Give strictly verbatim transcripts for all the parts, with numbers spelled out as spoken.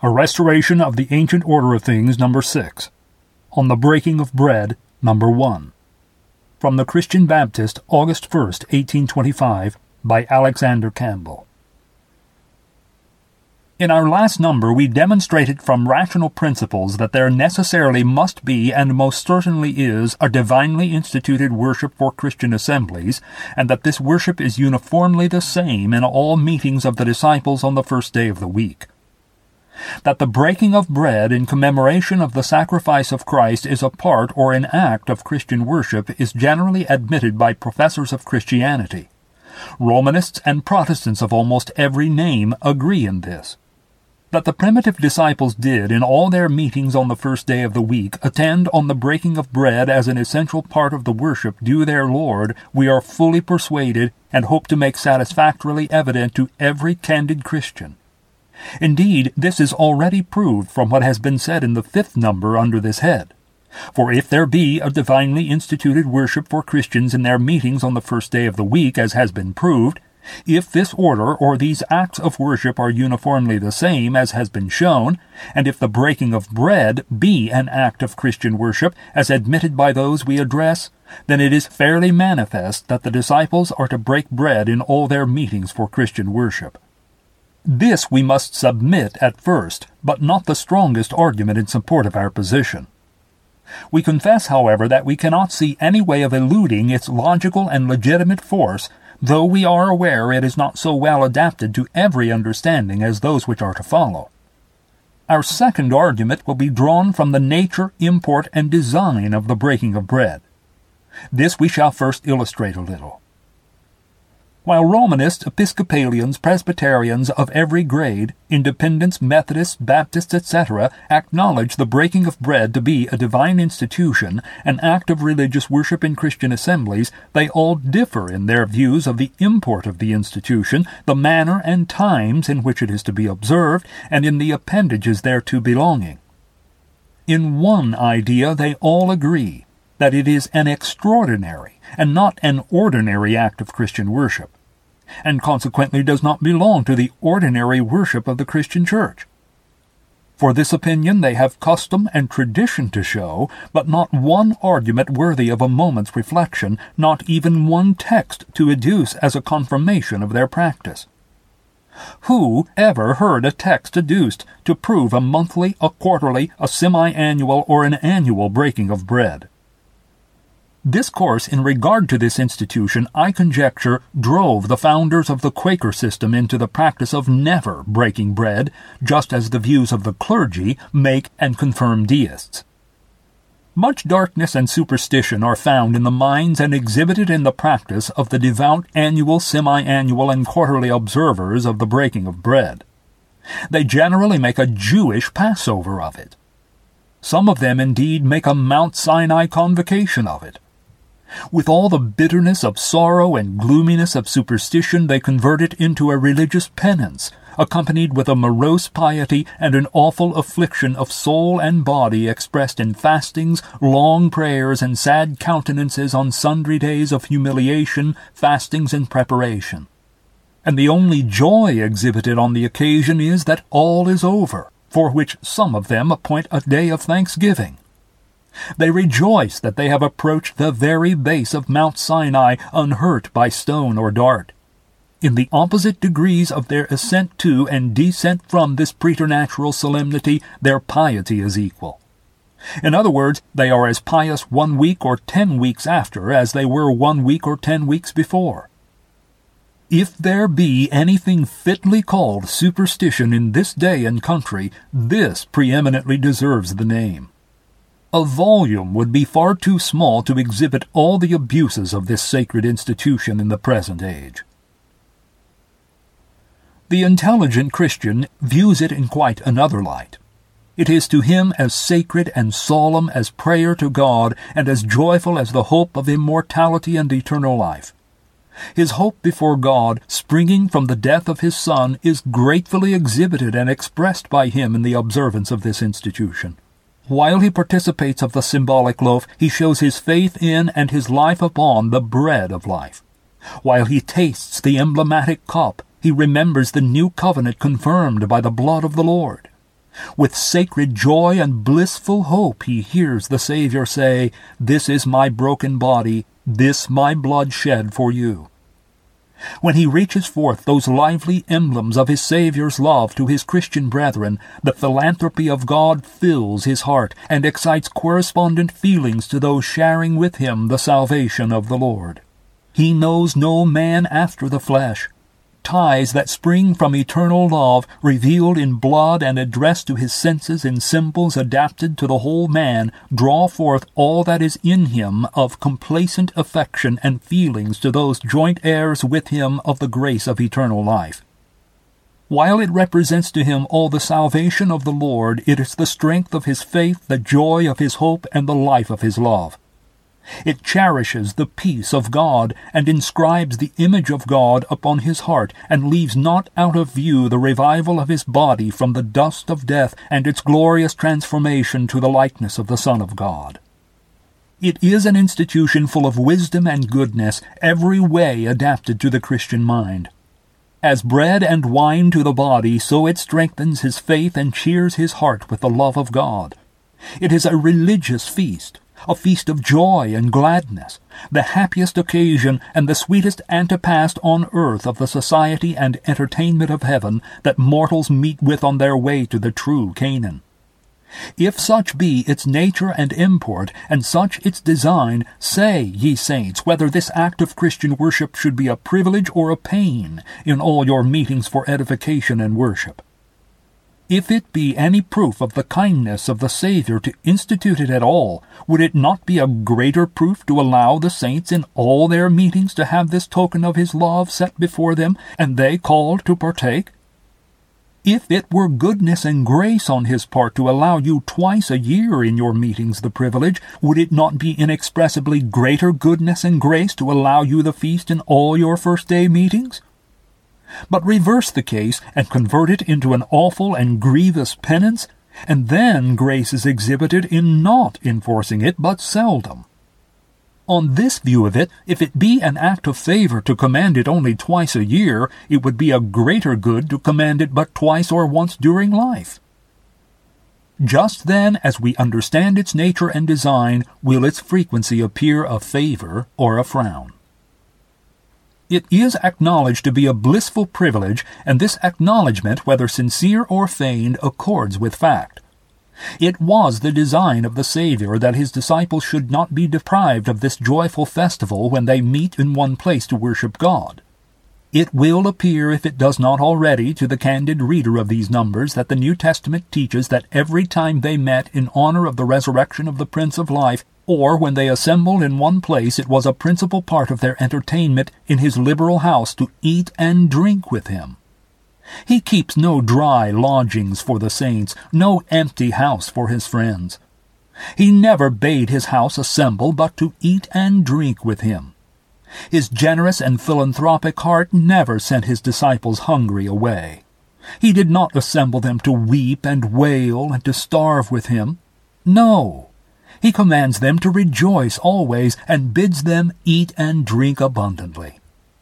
A Restoration of the Ancient Order of Things, number six. On the Breaking of Bread, number one. From the Christian Baptist, August first, eighteen twenty-five, by Alexander Campbell. In our last number, we demonstrated from rational principles that there necessarily must be, and most certainly is, a divinely instituted worship for Christian assemblies, and that this worship is uniformly the same in all meetings of the disciples on the first day of the week. That the breaking of bread in commemoration of the sacrifice of Christ is a part or an act of Christian worship is generally admitted by professors of Christianity. Romanists and Protestants of almost every name agree in this. That the primitive disciples did in all their meetings on the first day of the week attend on the breaking of bread as an essential part of the worship due their Lord, we are fully persuaded and hope to make satisfactorily evident to every candid Christian. Indeed, this is already proved from what has been said in the fifth number under this head. For if there be a divinely instituted worship for Christians in their meetings on the first day of the week, as has been proved, if this order or these acts of worship are uniformly the same, as has been shown, and if the breaking of bread be an act of Christian worship, as admitted by those we address, then it is fairly manifest that the disciples are to break bread in all their meetings for Christian worship. This we must submit at first, but not the strongest argument in support of our position. We confess, however, that we cannot see any way of eluding its logical and legitimate force, though we are aware it is not so well adapted to every understanding as those which are to follow. Our second argument will be drawn from the nature, import, and design of the breaking of bread. This we shall first illustrate a little. While Romanists, Episcopalians, Presbyterians of every grade, Independents, Methodists, Baptists, et cetera, acknowledge the breaking of bread to be a divine institution, an act of religious worship in Christian assemblies, they all differ in their views of the import of the institution, the manner and times in which it is to be observed, and in the appendages thereto belonging. In one idea they all agree, that it is an extraordinary and not an ordinary act of Christian worship, and consequently does not belong to the ordinary worship of the Christian Church. For this opinion they have custom and tradition to show, but not one argument worthy of a moment's reflection, not even one text to adduce as a confirmation of their practice. Who ever heard a text adduced to prove a monthly, a quarterly, a semi-annual, or an annual breaking of bread? Discourse in regard to this institution, I conjecture, drove the founders of the Quaker system into the practice of never breaking bread, just as the views of the clergy make and confirm deists. Much darkness and superstition are found in the minds and exhibited in the practice of the devout annual, semi-annual, and quarterly observers of the breaking of bread. They generally make a Jewish Passover of it. Some of them indeed make a Mount Sinai convocation of it. With all the bitterness of sorrow and gloominess of superstition, they convert it into a religious penance, accompanied with a morose piety and an awful affliction of soul and body expressed in fastings, long prayers, and sad countenances on sundry days of humiliation, fastings, and preparation. And the only joy exhibited on the occasion is that all is over, for which some of them appoint a day of thanksgiving. They rejoice that they have approached the very base of Mount Sinai unhurt by stone or dart. In the opposite degrees of their ascent to and descent from this preternatural solemnity, their piety is equal. In other words, they are as pious one week or ten weeks after as they were one week or ten weeks before. If there be anything fitly called superstition in this day and country, this preeminently deserves the name. A volume would be far too small to exhibit all the abuses of this sacred institution in the present age. The intelligent Christian views it in quite another light. It is to him as sacred and solemn as prayer to God, and as joyful as the hope of immortality and eternal life. His hope before God, springing from the death of his Son, is gratefully exhibited and expressed by him in the observance of this institution. While he participates of the symbolic loaf, he shows his faith in and his life upon the bread of life. While he tastes the emblematic cup, he remembers the new covenant confirmed by the blood of the Lord. With sacred joy and blissful hope he hears the Savior say, "This is my broken body, this my blood shed for you." When he reaches forth those lively emblems of his Savior's love to his Christian brethren, the philanthropy of God fills his heart and excites correspondent feelings to those sharing with him the salvation of the Lord. He knows no man after the flesh. Ties that spring from eternal love, revealed in blood and addressed to his senses in symbols adapted to the whole man, draw forth all that is in him of complacent affection and feelings to those joint heirs with him of the grace of eternal life. While it represents to him all the salvation of the Lord, it is the strength of his faith, the joy of his hope, and the life of his love. It cherishes the peace of God and inscribes the image of God upon his heart, and leaves not out of view the revival of his body from the dust of death and its glorious transformation to the likeness of the Son of God. It is an institution full of wisdom and goodness, every way adapted to the Christian mind. As bread and wine to the body, so it strengthens his faith and cheers his heart with the love of God. It is a religious feast, a feast of joy and gladness, the happiest occasion and the sweetest antepast on earth of the society and entertainment of heaven that mortals meet with on their way to the true Canaan. If such be its nature and import, and such its design, say, ye saints, whether this act of Christian worship should be a privilege or a pain in all your meetings for edification and worship. If it be any proof of the kindness of the Savior to institute it at all, would it not be a greater proof to allow the saints in all their meetings to have this token of his love set before them, and they called to partake? If it were goodness and grace on his part to allow you twice a year in your meetings the privilege, would it not be inexpressibly greater goodness and grace to allow you the feast in all your first-day meetings? But reverse the case and convert it into an awful and grievous penance, and then grace is exhibited in not enforcing it but seldom. On this view of it, if it be an act of favor to command it only twice a year, it would be a greater good to command it but twice or once during life. Just then, as we understand its nature and design, will its frequency appear a favor or a frown. It is acknowledged to be a blissful privilege, and this acknowledgment, whether sincere or feigned, accords with fact. It was the design of the Savior that his disciples should not be deprived of this joyful festival when they meet in one place to worship God. It will appear, if it does not already, to the candid reader of these numbers, that the New Testament teaches that every time they met in honor of the resurrection of the Prince of Life, or when they assembled in one place, it was a principal part of their entertainment in his liberal house to eat and drink with him. He keeps no dry lodgings for the saints, no empty house for his friends. He never bade his house assemble but to eat and drink with him. His generous and philanthropic heart never sent his disciples hungry away. He did not assemble them to weep and wail and to starve with him. No. He commands them to rejoice always, and bids them eat and drink abundantly.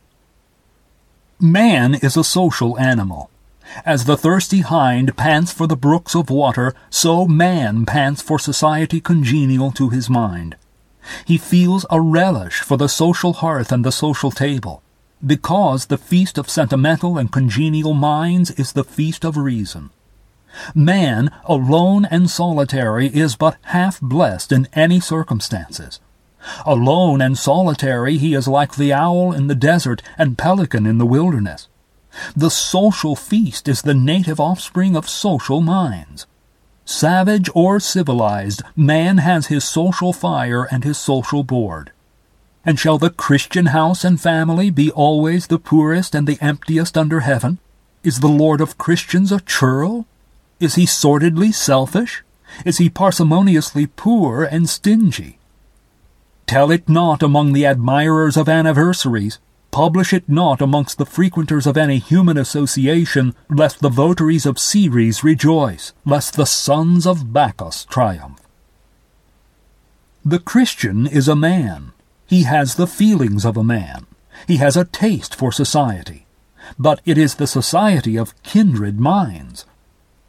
Man is a social animal. As the thirsty hind pants for the brooks of water, so man pants for society congenial to his mind. He feels a relish for the social hearth and the social table, because the feast of sentimental and congenial minds is the feast of reason. Man, alone and solitary, is but half blessed in any circumstances. Alone and solitary, he is like the owl in the desert and pelican in the wilderness. The social feast is the native offspring of social minds. Savage or civilized, man has his social fire and his social board. And shall the Christian house and family be always the poorest and the emptiest under heaven? Is the Lord of Christians a churl? Is he sordidly selfish? Is he parsimoniously poor and stingy? Tell it not among the admirers of anniversaries. Publish it not amongst the frequenters of any human association, lest the votaries of Ceres rejoice, lest the sons of Bacchus triumph. The Christian is a man. He has the feelings of a man. He has a taste for society. But it is the society of kindred minds.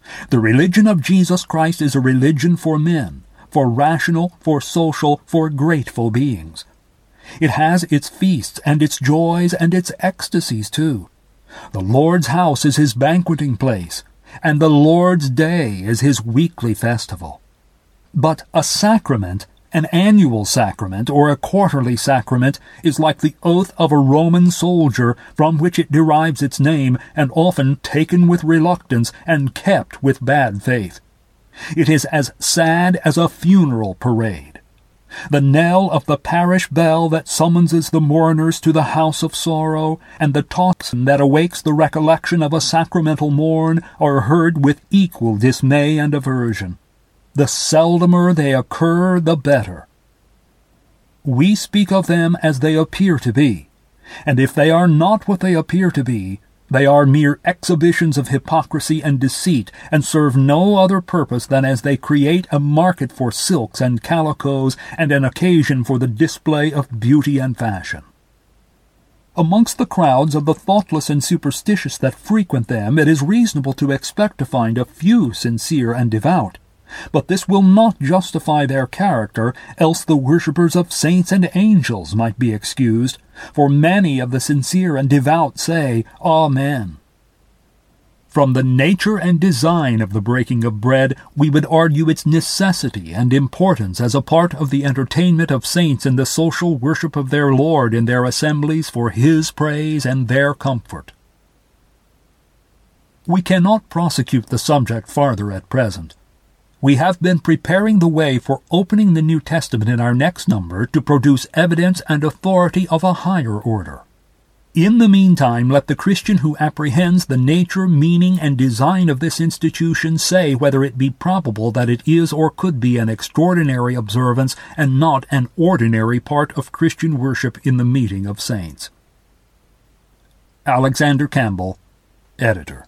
The religion of Jesus Christ is a religion for men, for rational, for social, for grateful beings. It has its feasts and its joys and its ecstasies too. The Lord's house is his banqueting place, and the Lord's day is his weekly festival. But a sacrament, an annual sacrament or a quarterly sacrament, is like the oath of a Roman soldier, from which it derives its name, and often taken with reluctance and kept with bad faith. It is as sad as a funeral parade. The knell of the parish bell that summonses the mourners to the house of sorrow, and the tocsin that awakes the recollection of a sacramental morn, are heard with equal dismay and aversion. The seldomer they occur, the better. We speak of them as they appear to be, and if they are not what they appear to be, they are mere exhibitions of hypocrisy and deceit, and serve no other purpose than as they create a market for silks and calicoes, and an occasion for the display of beauty and fashion. Amongst the crowds of the thoughtless and superstitious that frequent them, it is reasonable to expect to find a few sincere and devout. But this will not justify their character, else the worshippers of saints and angels might be excused, for many of the sincere and devout say, Amen. From the nature and design of the breaking of bread, we would argue its necessity and importance as a part of the entertainment of saints in the social worship of their Lord in their assemblies for his praise and their comfort. We cannot prosecute the subject farther at present. We have been preparing the way for opening the New Testament in our next number to produce evidence and authority of a higher order. In the meantime, let the Christian who apprehends the nature, meaning, and design of this institution say whether it be probable that it is or could be an extraordinary observance and not an ordinary part of Christian worship in the meeting of saints. Alexander Campbell, Editor.